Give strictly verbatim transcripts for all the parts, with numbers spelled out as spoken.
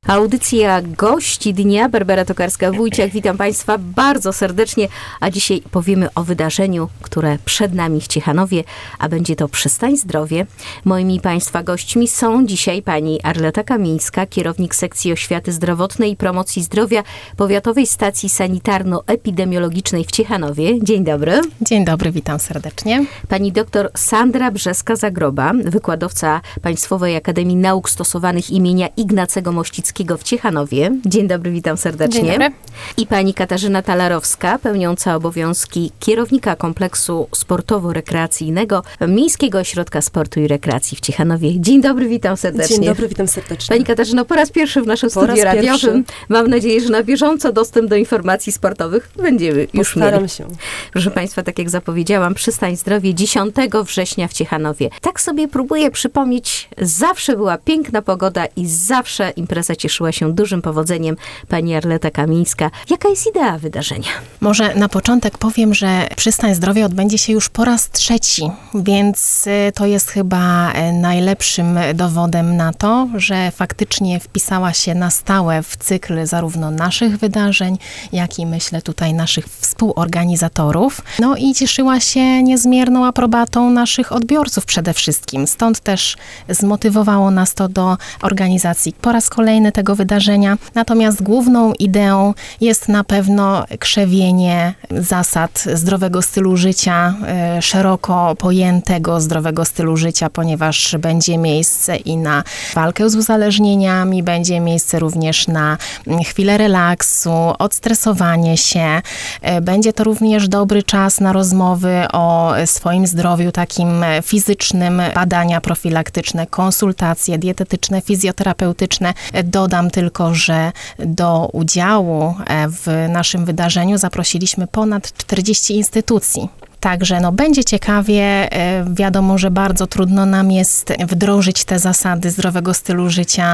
Audycja Gości Dnia. Barbara Tokarska-Wójciak. Witam Państwa bardzo serdecznie, a dzisiaj powiemy o wydarzeniu, które przed nami w Ciechanowie, a będzie to Przystań Zdrowie. Moimi Państwa gośćmi są dzisiaj pani Arleta Kamińska, kierownik sekcji oświaty zdrowotnej i promocji zdrowia Powiatowej Stacji Sanitarno-Epidemiologicznej w Ciechanowie. Dzień dobry. Dzień dobry, witam serdecznie. Pani doktor Sandra Brzeska-Zagroba, wykładowca Państwowej Akademii Nauk Stosowanych imienia Ignacego Mościckiego w Ciechanowie. Dzień dobry, witam serdecznie. Dzień dobry. I pani Katarzyna Talarowska, pełniąca obowiązki kierownika kompleksu sportowo-rekreacyjnego Miejskiego Ośrodka Sportu i Rekreacji w Ciechanowie. Dzień dobry, witam serdecznie. Dzień dobry, witam serdecznie. Pani Katarzyno, po raz pierwszy w naszym Po studiu raz radiowym. pierwszy. Mam nadzieję, że na bieżąco dostęp do informacji sportowych będziemy już mieli. Postaram się. Proszę Państwa, tak jak zapowiedziałam, Przystań Zdrowie dziesiątego września w Ciechanowie. Tak sobie próbuję przypomnieć, zawsze była piękna pogoda i zawsze impreza cieszyła się dużym powodzeniem. Pani Arleta Kamińska, jaka jest idea wydarzenia? Może na początek powiem, że Przystań Zdrowie odbędzie się już po raz trzeci, więc to jest chyba najlepszym dowodem na to, że faktycznie wpisała się na stałe w cykl zarówno naszych wydarzeń, jak i myślę tutaj naszych współorganizatorów. No i cieszyła się niezmierną aprobatą naszych odbiorców przede wszystkim. Stąd też zmotywowało nas to do organizacji po raz kolejny tego wydarzenia. Natomiast główną ideą jest na pewno krzewienie zasad zdrowego stylu życia, y, szeroko pojętego zdrowego stylu życia, ponieważ będzie miejsce i na walkę z uzależnieniami, będzie miejsce również na chwilę relaksu, odstresowanie się. Y, będzie to również dobry czas na rozmowy o swoim zdrowiu takim fizycznym, badania profilaktyczne, konsultacje dietetyczne, fizjoterapeutyczne. Dodam tylko, że do udziału w naszym wydarzeniu zaprosiliśmy ponad czterdzieści instytucji. Także no, będzie ciekawie. Wiadomo, że bardzo trudno nam jest wdrożyć te zasady zdrowego stylu życia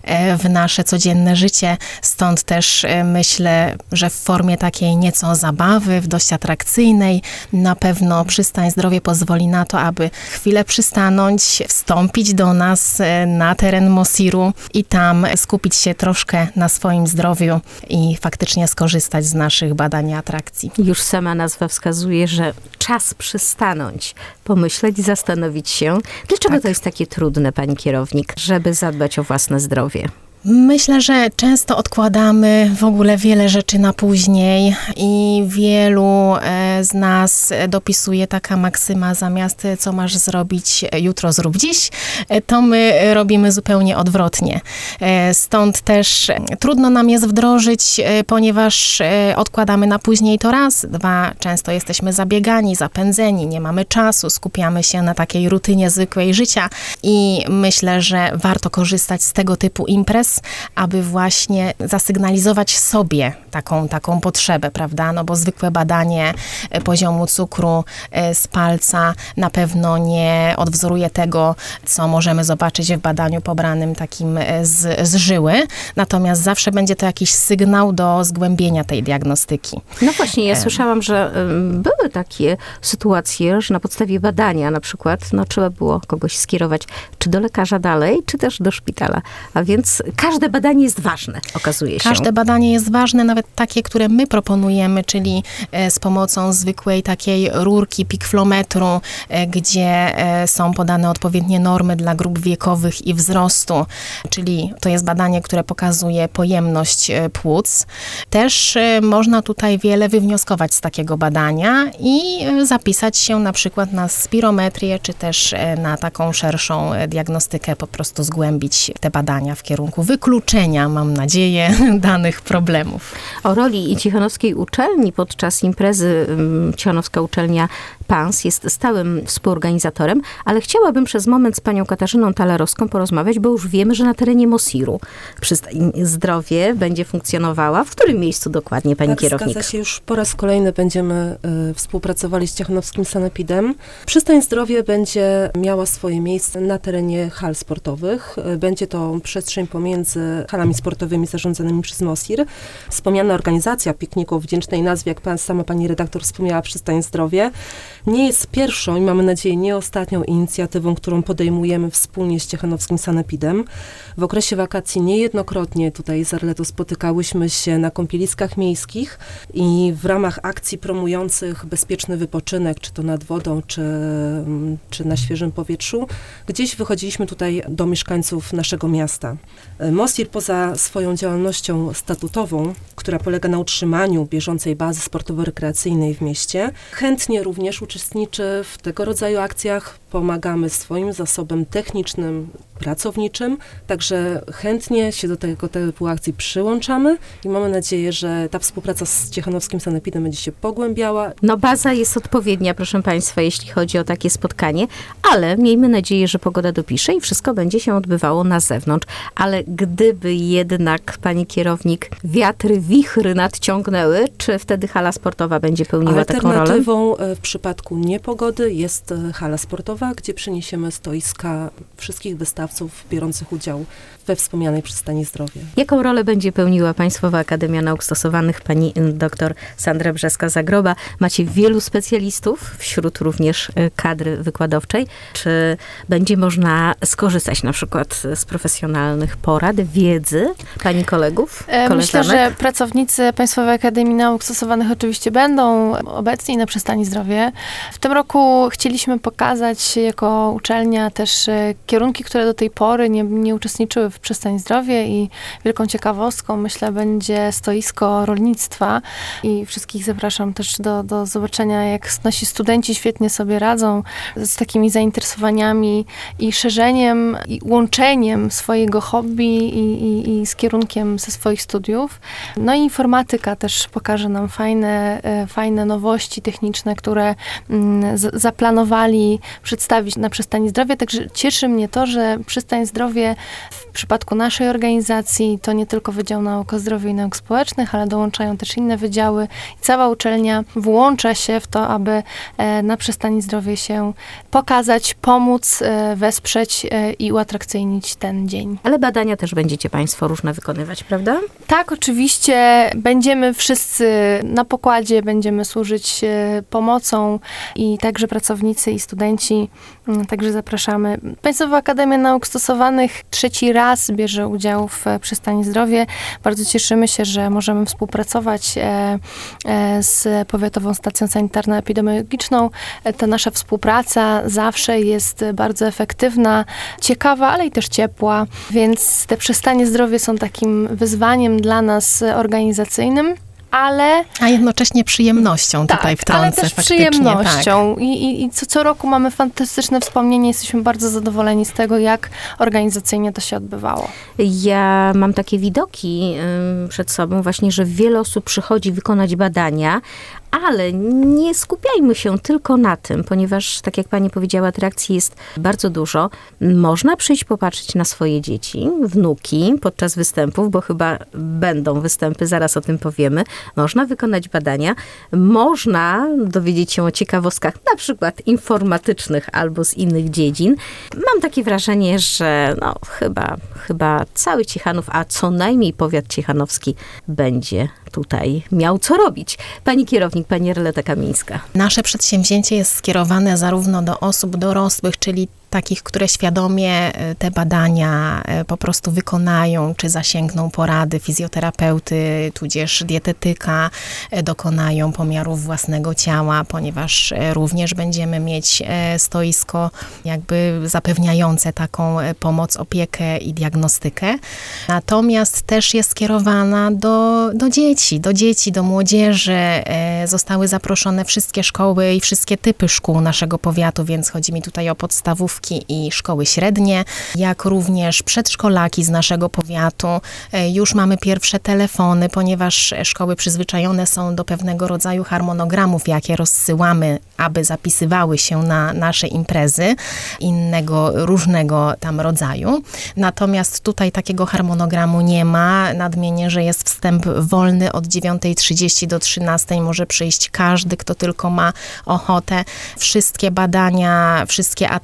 w nasze codzienne życie. Stąd też myślę, że w formie takiej nieco zabawy, w dość atrakcyjnej, na pewno Przystań Zdrowie pozwoli na to, aby chwilę przystanąć, wstąpić do nas na teren Mosiru i tam skupić się troszkę na swoim zdrowiu i faktycznie skorzystać z naszych badań i atrakcji. Już sama nazwa wskazuje, że czas przystanąć, pomyśleć, zastanowić się. Dlaczego Tak. to jest takie trudne, pani kierownik, żeby zadbać o własne zdrowie? Myślę, że często odkładamy w ogóle wiele rzeczy na później i wielu e, z nas dopisuje taka maksyma: zamiast co masz zrobić jutro, zrób dziś, e, to my robimy zupełnie odwrotnie. E, stąd też trudno nam jest wdrożyć, e, ponieważ e, odkładamy na później to raz, dwa, często jesteśmy zabiegani, zapędzeni, nie mamy czasu, skupiamy się na takiej rutynie zwykłej życia i myślę, że warto korzystać z tego typu imprez, aby właśnie zasygnalizować sobie taką, taką potrzebę, prawda? No bo zwykłe badanie poziomu cukru z palca na pewno nie odwzoruje tego, co możemy zobaczyć w badaniu pobranym takim z, z żyły. Natomiast zawsze będzie to jakiś sygnał do zgłębienia tej diagnostyki. No właśnie, ja słyszałam, że um, były takie sytuacje, że na podstawie badania na przykład, no trzeba było kogoś skierować czy do lekarza dalej, czy też do szpitala. A więc każde badanie jest ważne, okazuje się. Każde badanie jest ważne, nawet takie, które my proponujemy, czyli e, z pomocą zwykłej takiej rurki pikflometru, e, gdzie e, są podane odpowiednie normy dla grup wiekowych i wzrostu, czyli to jest badanie, które pokazuje pojemność e, płuc. Też e, można tutaj wiele wywnioskować z takiego badania i e, zapisać się na przykład na spirometrię, czy też e, na taką szerszą e, diagnostykę, po prostu zgłębić te badania w kierunku wykluczenia, mam nadzieję, danych problemów. O roli Ciechanowskiej Uczelni podczas imprezy um, Ciechanowska Uczelnia P A N S jest stałym współorganizatorem, ale chciałabym przez moment z panią Katarzyną Talarowską porozmawiać, bo już wiemy, że na terenie Mosiru Przystań Zdrowie będzie funkcjonowała. W którym miejscu dokładnie, pani tak, kierownik? Zgadza się, już po raz kolejny będziemy y, współpracowali z Ciechanowskim Sanepidem. Przystań Zdrowie będzie miała swoje miejsce na terenie hal sportowych. Y, będzie to przestrzeń pomiędzy halami sportowymi zarządzanymi przez Mosir. Wspomniana organizacja pikniku o wdzięcznej nazwie, jak pan, sama pani redaktor wspomniała, Przystań Zdrowie, nie jest pierwszą i mamy nadzieję nie ostatnią inicjatywą, którą podejmujemy wspólnie z Ciechanowskim Sanepidem. W okresie wakacji niejednokrotnie tutaj z Arletą spotykałyśmy się na kąpieliskach miejskich i w ramach akcji promujących bezpieczny wypoczynek, czy to nad wodą, czy, czy na świeżym powietrzu, gdzieś wychodziliśmy tutaj do mieszkańców naszego miasta. Mostir poza swoją działalnością statutową, która polega na utrzymaniu bieżącej bazy sportowo-rekreacyjnej w mieście, chętnie również uczestniczy w tego rodzaju akcjach. Pomagamy swoim zasobem technicznym, pracowniczym, także chętnie się do tego typu akcji przyłączamy i mamy nadzieję, że ta współpraca z Ciechanowskim Sanepidem będzie się pogłębiała. No baza jest odpowiednia, proszę Państwa, jeśli chodzi o takie spotkanie, ale miejmy nadzieję, że pogoda dopisze i wszystko będzie się odbywało na zewnątrz. Ale gdyby jednak, pani kierownik, wiatry, wichry nadciągnęły, czy wtedy hala sportowa będzie pełniła taką rolę? Alternatywą w przypadku niepogody jest hala sportowa, gdzie przeniesiemy stoiska wszystkich wystawców biorących udział we wspomnianej przystani Zdrowie. Jaką rolę będzie pełniła Państwowa Akademia Nauk Stosowanych? Pani dr Sandra Brzeska-Zagroba. Macie wielu specjalistów, wśród również kadry wykładowczej. Czy będzie można skorzystać na przykład z profesjonalnych porad, wiedzy Pani kolegów, koleżanek? Myślę, że pracownicy Państwowej Akademii Nauk Stosowanych oczywiście będą obecni na przystani Zdrowie. W tym roku chcieliśmy pokazać jako uczelnia też kierunki, które do tej pory nie, nie uczestniczyły w Przystani Zdrowie i wielką ciekawostką, myślę, będzie stoisko rolnictwa i wszystkich zapraszam też do, do zobaczenia, jak nasi studenci świetnie sobie radzą z takimi zainteresowaniami i szerzeniem i łączeniem swojego hobby i, i, i z kierunkiem ze swoich studiów. No i informatyka też pokaże nam fajne, fajne nowości techniczne, które z, zaplanowali przedstawić na Przystani Zdrowie. Także cieszy mnie to, że Przystań Zdrowie w przypadku naszej organizacji to nie tylko Wydział Nauk o Zdrowiu i Nauk Społecznych, ale dołączają też inne wydziały i cała uczelnia włącza się w to, aby na Przystani Zdrowie się pokazać, pomóc, wesprzeć i uatrakcyjnić ten dzień. Ale badania też będziecie Państwo różne wykonywać, prawda? Tak, oczywiście. Będziemy wszyscy na pokładzie, będziemy służyć pomocą i także pracownicy i studenci. Także zapraszamy. Państwowa Akademia Nauk Stosowanych trzeci raz bierze udział w Przystani Zdrowie. Bardzo cieszymy się, że możemy współpracować z Powiatową Stacją Sanitarno-Epidemiologiczną. Ta nasza współpraca zawsze jest bardzo efektywna, ciekawa, ale i też ciepła, więc te Przystanie Zdrowie są takim wyzwaniem dla nas organizacyjnym. Ale... A jednocześnie przyjemnością tak, tutaj wtrącę ale też faktycznie. przyjemnością. Tak. I, i, i co, co roku mamy fantastyczne wspomnienie. Jesteśmy bardzo zadowoleni z tego, jak organizacyjnie to się odbywało. Ja mam takie widoki ym, przed sobą właśnie, że wiele osób przychodzi wykonać badania, ale nie skupiajmy się tylko na tym, ponieważ, tak jak pani powiedziała, atrakcji jest bardzo dużo. Można przyjść popatrzeć na swoje dzieci, wnuki podczas występów, bo chyba będą występy, zaraz o tym powiemy. Można wykonać badania, można dowiedzieć się o ciekawostkach, na przykład informatycznych albo z innych dziedzin. Mam takie wrażenie, że no chyba, chyba cały Ciechanów, a co najmniej powiat ciechanowski będzie tutaj miał co robić. Pani kierownik, pani Arleta Kamińska. Nasze przedsięwzięcie jest skierowane zarówno do osób dorosłych, czyli takich, które świadomie te badania po prostu wykonają, czy zasięgną porady fizjoterapeuty, tudzież dietetyka, dokonają pomiarów własnego ciała, ponieważ również będziemy mieć stoisko jakby zapewniające taką pomoc, opiekę i diagnostykę. Natomiast też jest skierowana do, do dzieci, do dzieci, do młodzieży. Zostały zaproszone wszystkie szkoły i wszystkie typy szkół naszego powiatu, więc chodzi mi tutaj o podstawówki i szkoły średnie, jak również przedszkolaki z naszego powiatu. Już mamy pierwsze telefony, ponieważ szkoły przyzwyczajone są do pewnego rodzaju harmonogramów, jakie rozsyłamy, aby zapisywały się na nasze imprezy innego, różnego tam rodzaju. Natomiast tutaj takiego harmonogramu nie ma. Nadmienię, że jest wstęp wolny od dziewiątej trzydzieści do trzynastej. Może przyjść każdy, kto tylko ma ochotę. Wszystkie badania, wszystkie atrakcje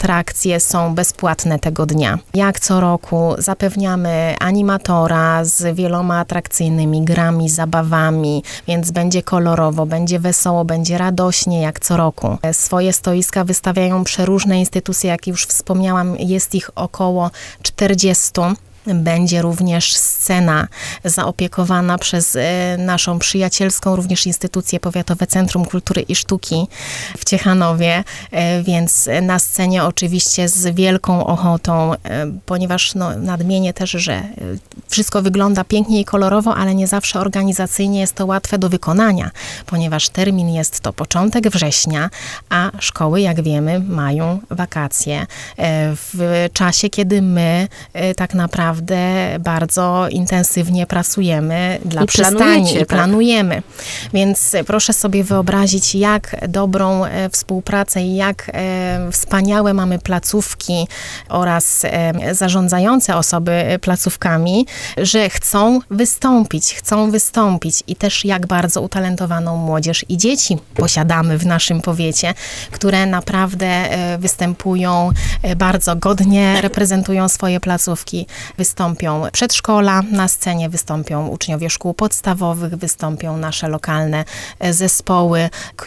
atrakcje są bezpłatne tego dnia. Jak co roku zapewniamy animatora z wieloma atrakcyjnymi grami, zabawami, więc będzie kolorowo, będzie wesoło, będzie radośnie jak co roku. Swoje stoiska wystawiają przeróżne instytucje, jak już wspomniałam, jest ich około czterdziestu. Będzie również scena zaopiekowana przez e, naszą przyjacielską również instytucję Powiatowe Centrum Kultury i Sztuki w Ciechanowie, e, więc na scenie oczywiście z wielką ochotą, e, ponieważ no, nadmienię też, że e, wszystko wygląda pięknie i kolorowo, ale nie zawsze organizacyjnie jest to łatwe do wykonania, ponieważ termin jest to początek września, a szkoły, jak wiemy, mają wakacje e, w czasie, kiedy my e, tak naprawdę bardzo intensywnie pracujemy dla I przystani planujecie, i tak? planujemy. Więc proszę sobie wyobrazić, jak dobrą e, współpracę i jak e, wspaniałe mamy placówki oraz e, zarządzające osoby placówkami, że chcą wystąpić, chcą wystąpić i też jak bardzo utalentowaną młodzież i dzieci posiadamy w naszym powiecie, które naprawdę e, występują e, bardzo godnie, reprezentują swoje placówki. Wystąpią przedszkola, na scenie wystąpią uczniowie szkół podstawowych, wystąpią nasze lokalne zespoły,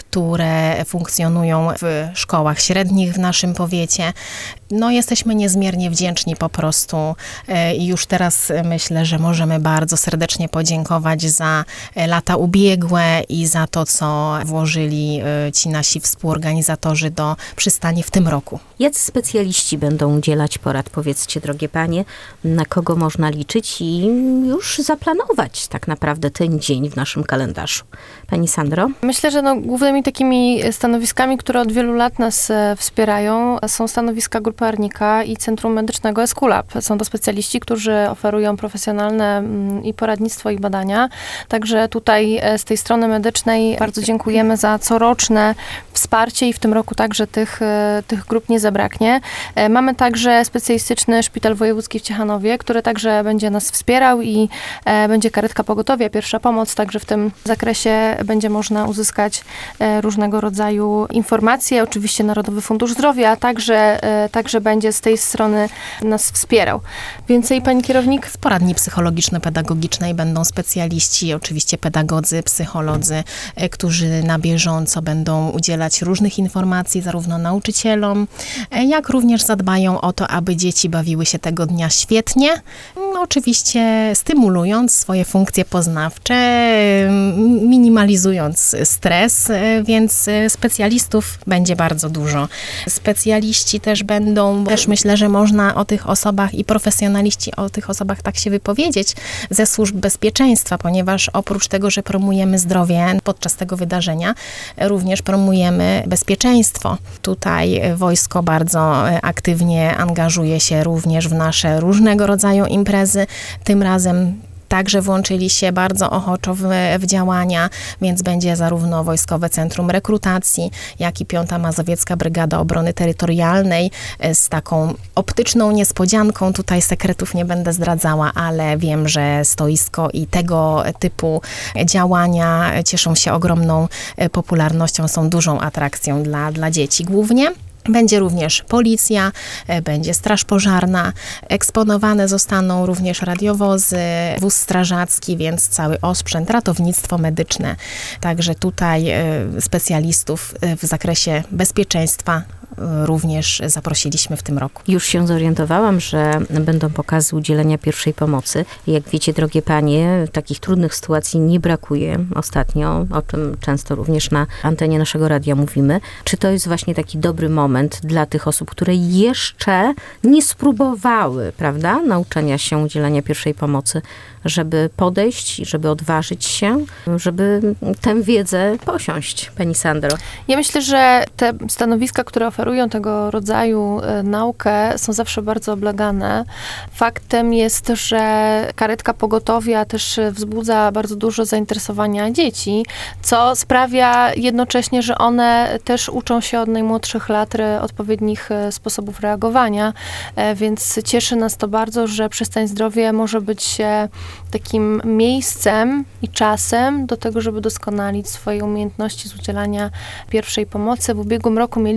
które funkcjonują w szkołach średnich w naszym powiecie. No, jesteśmy niezmiernie wdzięczni po prostu i już teraz myślę, że możemy bardzo serdecznie podziękować za lata ubiegłe i za to, co włożyli ci nasi współorganizatorzy do przystani w tym roku. Jacy specjaliści będą udzielać porad, powiedzcie, drogie panie, na kogo można liczyć i już zaplanować tak naprawdę ten dzień w naszym kalendarzu? Pani Sandro? Myślę, że no, głównymi takimi stanowiskami, które od wielu lat nas e, wspierają, są stanowiska Grupy Arnika i Centrum Medycznego Eskulap. Są to specjaliści, którzy oferują profesjonalne mm, i poradnictwo, i badania. Także tutaj e, z tej strony medycznej bardzo dziękujemy za coroczne wsparcie i w tym roku także tych, e, tych grup nie zabraknie. E, mamy także specjalistyczny Szpital Wojewódzki w Ciechanowie, który także będzie nas wspierał i e, będzie karetka pogotowia, pierwsza pomoc, także w tym zakresie będzie można uzyskać e, różnego rodzaju informacje. Oczywiście Narodowy Fundusz Zdrowia, a także, e, także będzie z tej strony nas wspierał. Więcej, pani kierownik? W poradni psychologiczno-pedagogicznej będą specjaliści, oczywiście pedagodzy, psycholodzy, e, którzy na bieżąco będą udzielać różnych informacji zarówno nauczycielom, e, jak również zadbają o to, aby dzieci bawiły się tego dnia świetnie, no, oczywiście stymulując swoje funkcje poznawcze, e, minimalizując stres, e, więc e, specjalistów będzie bardzo dużo. Specjaliści też będą, też myślę, że można o tych osobach i profesjonaliści o tych osobach tak się wypowiedzieć ze służb bezpieczeństwa, ponieważ oprócz tego, że promujemy zdrowie podczas tego wydarzenia, również promujemy bezpieczeństwo. Tutaj wojsko bardzo aktywnie angażuje się również w nasze różnego rodzaju imprezy. Tym razem także włączyli się bardzo ochoczo w, w działania, więc będzie zarówno Wojskowe Centrum Rekrutacji, jak i Piąta Mazowiecka Brygada Obrony Terytorialnej z taką optyczną niespodzianką. Tutaj sekretów nie będę zdradzała, ale wiem, że stoisko i tego typu działania cieszą się ogromną popularnością, są dużą atrakcją dla, dla dzieci głównie. Będzie również policja, będzie straż pożarna, eksponowane zostaną również radiowozy, wóz strażacki, więc cały osprzęt, ratownictwo medyczne. Także tutaj specjalistów w zakresie bezpieczeństwa również zaprosiliśmy w tym roku. Już się zorientowałam, że będą pokazy udzielenia pierwszej pomocy. Jak wiecie, drogie panie, takich trudnych sytuacji nie brakuje ostatnio, o czym często również na antenie naszego radia mówimy. Czy to jest właśnie taki dobry moment dla tych osób, które jeszcze nie spróbowały, prawda, nauczenia się udzielania pierwszej pomocy, żeby podejść, żeby odważyć się, żeby tę wiedzę posiąść, pani Sandro? Ja myślę, że te stanowiska, które oferują tego rodzaju e, naukę, są zawsze bardzo oblegane. Faktem jest, że karetka pogotowia też wzbudza bardzo dużo zainteresowania dzieci, co sprawia jednocześnie, że one też uczą się od najmłodszych lat re, odpowiednich e, sposobów reagowania, e, więc cieszy nas to bardzo, że Przystań Zdrowie może być e, takim miejscem i czasem do tego, żeby doskonalić swoje umiejętności z udzielania pierwszej pomocy. W ubiegłym roku mieliśmy nawet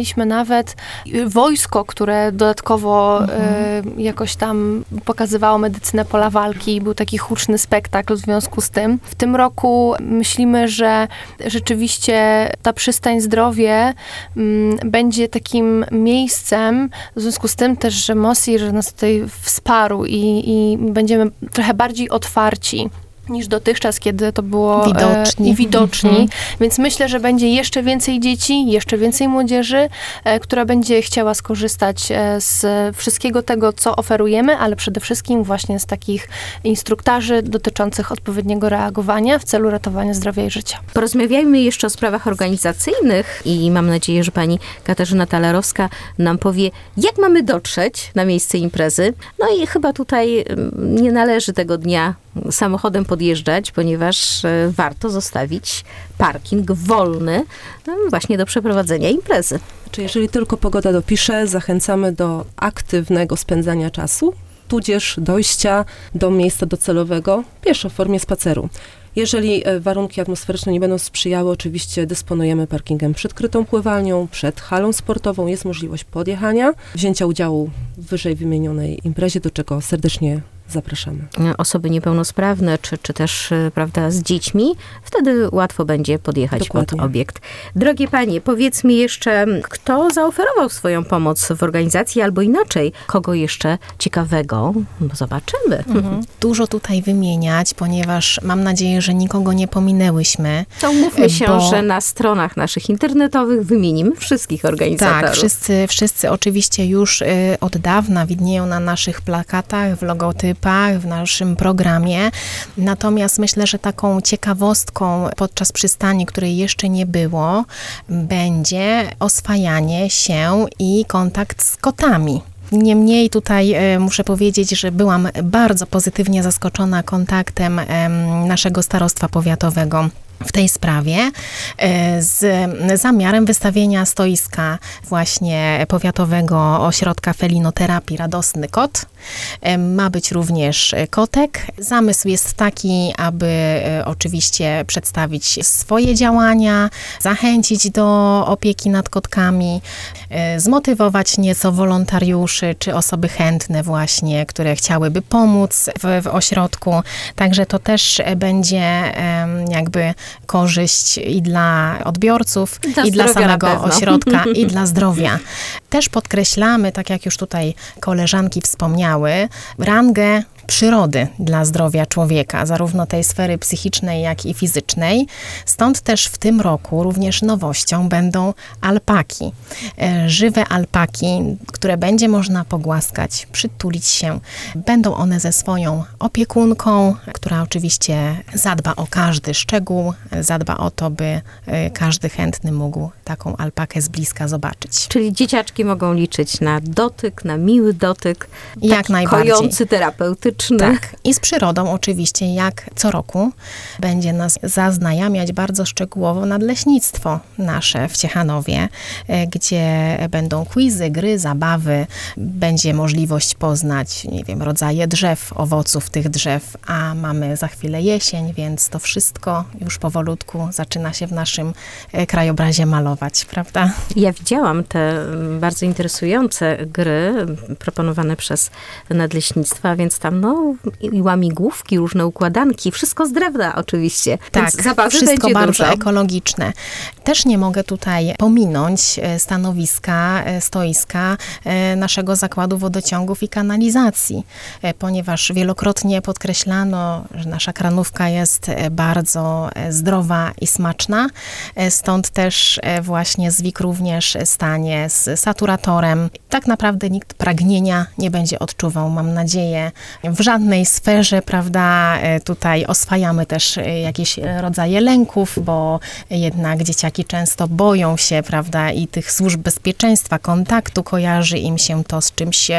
nawet wojsko, które dodatkowo mhm. jakoś tam pokazywało medycynę pola walki. Był taki huczny spektakl w związku z tym. W tym roku myślimy, że rzeczywiście ta przystań Zdrowie m, będzie takim miejscem, w związku z tym też, że Mosir nas tutaj wsparł i, i będziemy trochę bardziej otwarci niż dotychczas, kiedy to było widoczni. E, widoczni. Mhm. Więc myślę, że będzie jeszcze więcej dzieci, jeszcze więcej młodzieży, e, która będzie chciała skorzystać e, z wszystkiego tego, co oferujemy, ale przede wszystkim właśnie z takich instruktarzy dotyczących odpowiedniego reagowania w celu ratowania zdrowia i życia. Porozmawiajmy jeszcze o sprawach organizacyjnych i mam nadzieję, że pani Katarzyna Talarowska nam powie, jak mamy dotrzeć na miejsce imprezy. No i chyba tutaj nie należy tego dnia samochodem podjeżdżać, ponieważ warto zostawić parking wolny właśnie do przeprowadzenia imprezy. Czy jeżeli tylko pogoda dopisze, zachęcamy do aktywnego spędzania czasu, tudzież dojścia do miejsca docelowego pieszo w formie spaceru. Jeżeli warunki atmosferyczne nie będą sprzyjały, oczywiście dysponujemy parkingiem przed krytą pływalnią, przed halą sportową. Jest możliwość podjechania, wzięcia udziału w wyżej wymienionej imprezie, do czego serdecznie zapraszamy. Osoby niepełnosprawne, czy, czy też, prawda, z dziećmi, wtedy łatwo będzie podjechać Dokładnie. pod obiekt. Drogie panie, powiedz mi jeszcze, kto zaoferował swoją pomoc w organizacji, albo inaczej, kogo jeszcze ciekawego? Bo zobaczymy. Mhm. Dużo tutaj wymieniać, ponieważ mam nadzieję, że nikogo nie pominęłyśmy. To umówmy się, bo... że na stronach naszych internetowych wymienimy wszystkich organizatorów. Tak, wszyscy, wszyscy oczywiście już y, od dawna widnieją na naszych plakatach, w logotypach, w naszym programie. Natomiast myślę, że taką ciekawostką podczas przystani, której jeszcze nie było, będzie oswajanie się i kontakt z kotami. Niemniej tutaj e, muszę powiedzieć, że byłam bardzo pozytywnie zaskoczona kontaktem e, naszego starostwa powiatowego w tej sprawie, z zamiarem wystawienia stoiska właśnie powiatowego ośrodka felinoterapii Radosny Kot. Ma być również kotek. Zamysł jest taki, aby oczywiście przedstawić swoje działania, zachęcić do opieki nad kotkami, zmotywować nieco wolontariuszy czy osoby chętne właśnie, które chciałyby pomóc w, w ośrodku. Także to też będzie jakby korzyść i dla odbiorców, I dla, i dla samego na pewno. ośrodka, i dla zdrowia. Też podkreślamy, tak jak już tutaj koleżanki wspomniały, rangę przyrody dla zdrowia człowieka, zarówno tej sfery psychicznej, jak i fizycznej. Stąd też w tym roku również nowością będą alpaki. E, żywe alpaki, które będzie można pogłaskać, przytulić się. Będą one ze swoją opiekunką, która oczywiście zadba o każdy szczegół, zadba o to, by e, każdy chętny mógł taką alpakę z bliska zobaczyć. Czyli dzieciaczki mogą liczyć na dotyk, na miły dotyk, Jak taki najbardziej. kojący, terapeutyczny. Tak. I z przyrodą oczywiście, jak co roku, będzie nas zaznajamiać bardzo szczegółowo nadleśnictwo nasze w Ciechanowie, gdzie będą quizy, gry, zabawy, będzie możliwość poznać, nie wiem, rodzaje drzew, owoców tych drzew, a mamy za chwilę jesień, więc to wszystko już powolutku zaczyna się w naszym krajobrazie malować, prawda? Ja widziałam te bardzo interesujące gry proponowane przez nadleśnictwa, więc tam no i łamigłówki, różne układanki, wszystko z drewna oczywiście. Tak, więc zabawy wszystko będzie bardzo dużo. ekologiczne. Też nie mogę tutaj pominąć stanowiska, stoiska naszego Zakładu Wodociągów i Kanalizacji, ponieważ wielokrotnie podkreślano, że nasza kranówka jest bardzo zdrowa i smaczna. Stąd też właśnie ZWIK również stanie z saturatorem. Tak naprawdę nikt pragnienia nie będzie odczuwał, mam nadzieję, w żadnej sferze, prawda, tutaj oswajamy też jakieś rodzaje lęków, bo jednak dzieciaki często boją się, prawda, i tych służb bezpieczeństwa, kontaktu, kojarzy im się to z czymś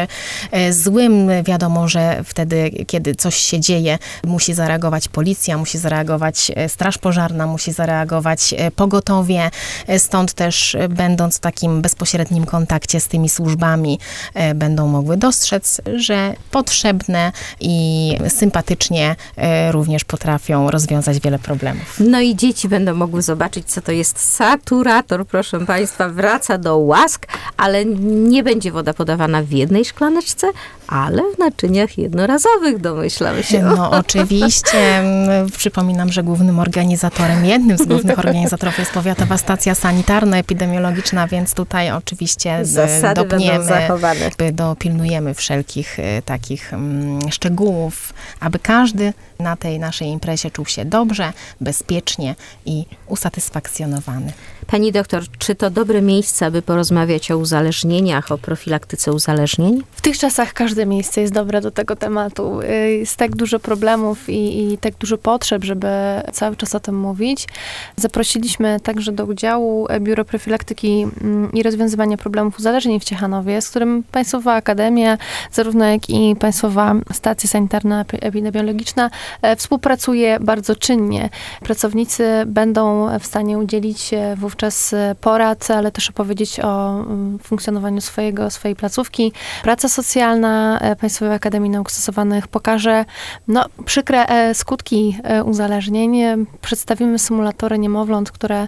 złym. Wiadomo, że wtedy, kiedy coś się dzieje, musi zareagować policja, musi zareagować straż pożarna, musi zareagować pogotowie. Stąd też, będąc w takim bezpośrednim kontakcie z tymi służbami, będą mogły dostrzec, że potrzebne i sympatycznie e, również potrafią rozwiązać wiele problemów. No i dzieci będą mogły zobaczyć, co to jest saturator, proszę Państwa, wraca do łask, ale nie będzie woda podawana w jednej szklaneczce, ale w naczyniach jednorazowych, domyślam się. No oczywiście. Przypominam, że głównym organizatorem, jednym z głównych organizatorów jest Powiatowa Stacja Sanitarno-Epidemiologiczna, więc tutaj oczywiście Zasady dopniemy, będą zachowane. dopilnujemy wszelkich e, takich mm, szczegółów, aby każdy na tej naszej imprezie czuł się dobrze, bezpiecznie i usatysfakcjonowany. Pani doktor, czy to dobre miejsce, aby porozmawiać o uzależnieniach, o profilaktyce uzależnień? W tych czasach każde miejsce jest dobre do tego tematu. Y, Jest tak dużo problemów i, i tak dużo potrzeb, żeby cały czas o tym mówić. Zaprosiliśmy także do udziału Biuro Profilaktyki mm, i Rozwiązywania Problemów Uzależnień w Ciechanowie, z którym Państwowa Akademia, zarówno jak i Państwowa Stacja Sanitarno-Epidemiologiczna e, współpracuje bardzo czynnie. Pracownicy będą w stanie udzielić e, wówczas e, porad, ale też opowiedzieć o mm, funkcjonowaniu swojego, swojej placówki. Praca socjalna e, Państwowej Akademii Nauk Stosowanych pokaże no, przykre e, skutki e, uzależnień. E, Przedstawimy symulatory niemowląt, które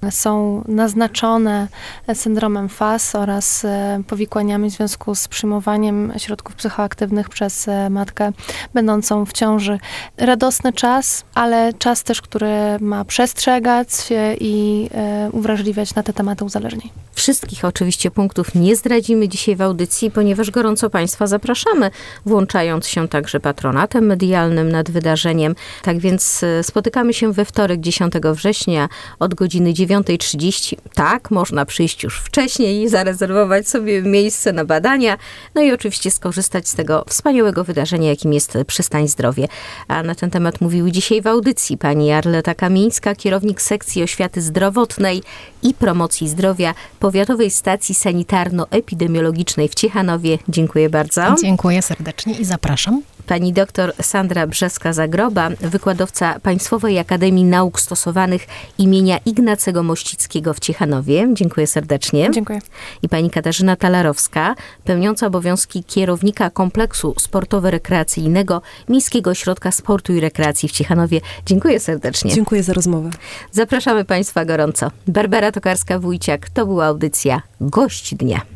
są naznaczone e, syndromem F A S oraz e, powikłaniami w związku z przyjmowaniem środków psychoaktywnych przez e, matkę będącą w ciąży. Radosny czas, ale czas też, który ma przestrzegać e, i e, uwrażliwiać na te tematy uzależnień. Wszystkich oczywiście punktów nie zdradzimy dzisiaj w audycji, ponieważ gorąco Państwa zapraszamy, włączając się także patronatem medialnym nad wydarzeniem. Tak więc e, spotykamy się we wtorek, dziesiątego września od godziny dziewiątej trzydzieści. Tak, można przyjść już wcześniej i zarezerwować sobie miejsce na badania, no i oczywiście skorzystać z tego wspaniałego wydarzenia, jakim jest Przystań Zdrowie. A na ten temat mówiły dzisiaj w audycji pani Arleta Kamińska, kierownik sekcji oświaty zdrowotnej i promocji zdrowia Powiatowej Stacji Sanitarno-Epidemiologicznej w Ciechanowie. Dziękuję bardzo. Dziękuję serdecznie i zapraszam. Pani doktor Sandra Brzeska-Zagroba, wykładowca Państwowej Akademii Nauk Stosowanych imienia Ignacego Mościckiego w Ciechanowie. Dziękuję serdecznie. Dziękuję. I pani Katarzyna Talarowska, pełniąca obowiązki kierownika kompleksu sportowo-rekreacyjnego Miejskiego Ośrodka Sportu i Rekreacji w Ciechanowie. Dziękuję serdecznie. Dziękuję za rozmowę. Zapraszamy Państwa gorąco. Barbara Tokarska-Wójciak, to była audycja Gość Dnia.